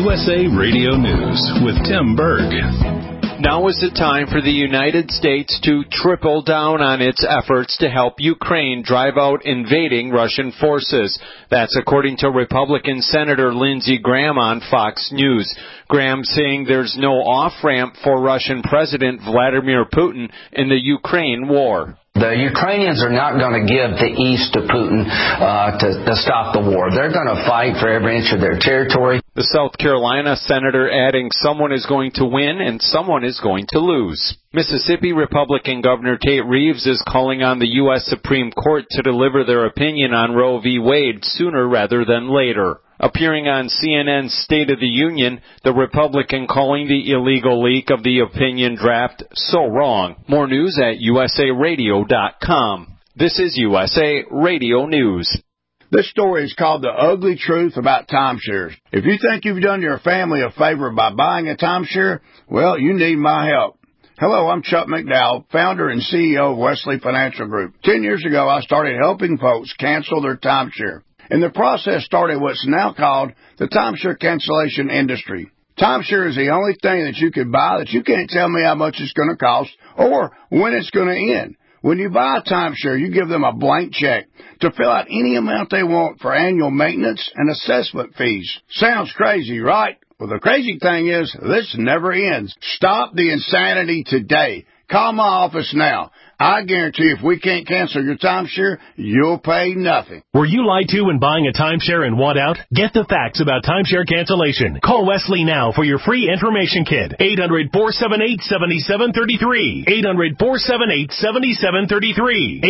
USA Radio News with Tim Berg. Now is the time for the United States to triple down on its efforts to help Ukraine drive out invading Russian forces. That's according to Republican Senator Lindsey Graham on Fox News. Graham saying there's no off-ramp for Russian President Vladimir Putin in the Ukraine war. The Ukrainians are not going to give the east to Putin to stop the war. They're going to fight for every inch of their territory. The South Carolina senator adding someone is going to win and someone is going to lose. Mississippi Republican Governor Tate Reeves is calling on the U.S. Supreme Court to deliver their opinion on Roe v. Wade sooner rather than later. Appearing on CNN's State of the Union, the Republican calling the illegal leak of the opinion draft so wrong. More news at usaradio.com. This is USA Radio News. This story is called The Ugly Truth About Timeshares. If you think you've done your family a favor by buying a timeshare, well, you need my help. Hello, I'm Chuck McDowell, founder and CEO of Wesley Financial Group. 10 years ago, I started helping folks cancel their timeshare. And the process started what's now called the timeshare cancellation industry. Timeshare is the only thing that you could buy that you can't tell me how much it's going to cost or when it's going to end. When you buy a timeshare, you give them a blank check to fill out any amount they want for annual maintenance and assessment fees. Sounds crazy, right? Well, the crazy thing is, this never ends. Stop the insanity today. Call my office now. I guarantee if we can't cancel your timeshare, you'll pay nothing. Were you lied to when buying a timeshare and want out? Get the facts about timeshare cancellation. Call Wesley now for your free information kit. 800-478-7733. 800-478-7733.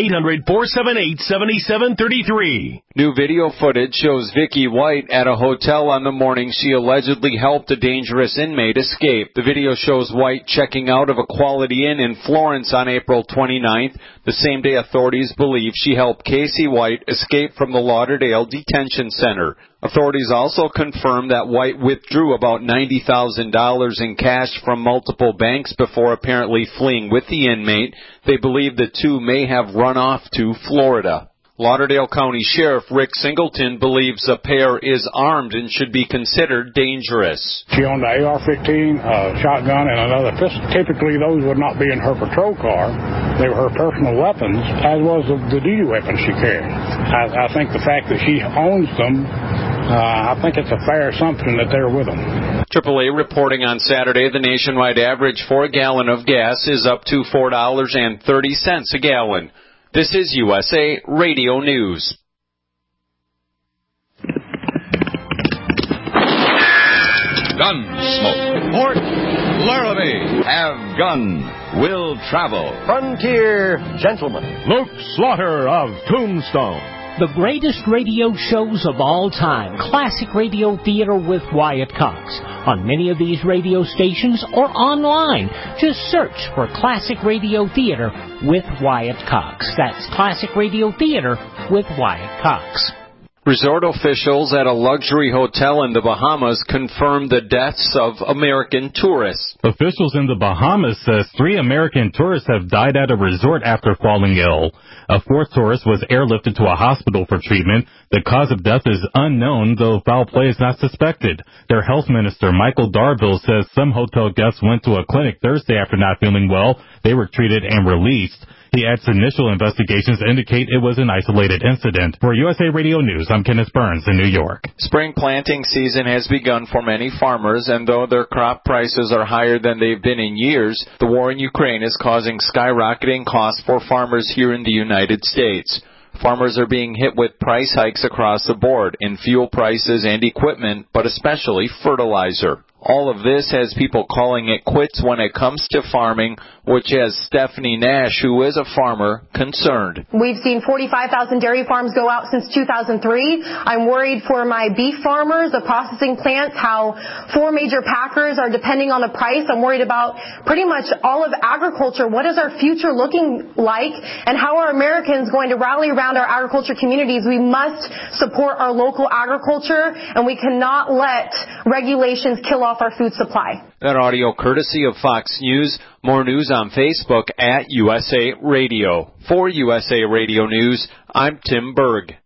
800-478-7733. New video footage shows Vicky White at a hotel on the morning she allegedly helped a dangerous inmate escape. The video shows White checking out of a Quality Inn in Florence on April 29th, the same day authorities believe she helped Casey White escape from the Lauderdale Detention Center. Authorities also confirmed that White withdrew about $90,000 in cash from multiple banks before apparently fleeing with the inmate. They believe the two may have run off to Florida. Lauderdale County Sheriff Rick Singleton believes the pair is armed and should be considered dangerous. She owned an AR-15, a shotgun, and another pistol. Typically, those would not be in her patrol car. They were her personal weapons, as was the duty weapons she carried. I think the fact that she owns them, I think it's a fair assumption that they're with them. AAA reporting on Saturday the nationwide average for a gallon of gas is up to $4.30 a gallon. This is USA Radio News. Gunsmoke. Port Laramie. Have gun. Will travel. Frontier Gentleman. Luke Slaughter of Tombstone. The greatest radio shows of all time, Classic Radio Theater with Wyatt Cox. On many of these radio stations or online, just search for Classic Radio Theater with Wyatt Cox. That's Classic Radio Theater with Wyatt Cox. Resort officials at a luxury hotel in the Bahamas confirmed the deaths of American tourists. Officials in the Bahamas says 3 American tourists have died at a resort after falling ill. A 4th tourist was airlifted to a hospital for treatment. The cause of death is unknown, though foul play is not suspected. Their health minister, Michael Darville, says some hotel guests went to a clinic Thursday after not feeling well. They were treated and released. He adds initial investigations indicate it was an isolated incident. For USA Radio News, I'm Kenneth Burns in New York. Spring planting season has begun for many farmers, and though their crop prices are higher than they've been in years, the war in Ukraine is causing skyrocketing costs for farmers here in the United States. Farmers are being hit with price hikes across the board in fuel prices and equipment, but especially fertilizer. All of this has people calling it quits when it comes to farming, which has Stephanie Nash, who is a farmer, concerned. We've seen 45,000 dairy farms go out since 2003. I'm worried for my beef farmers, the processing plants, how 4 major packers are depending on the price. I'm worried about pretty much all of agriculture. What is our future looking like, and how are Americans going to rally around our agriculture communities? We must support our local agriculture, and we cannot let regulations kill off our food supply. That audio courtesy of Fox News. More news on Facebook at USA Radio. For USA Radio News, I'm Tim Berg.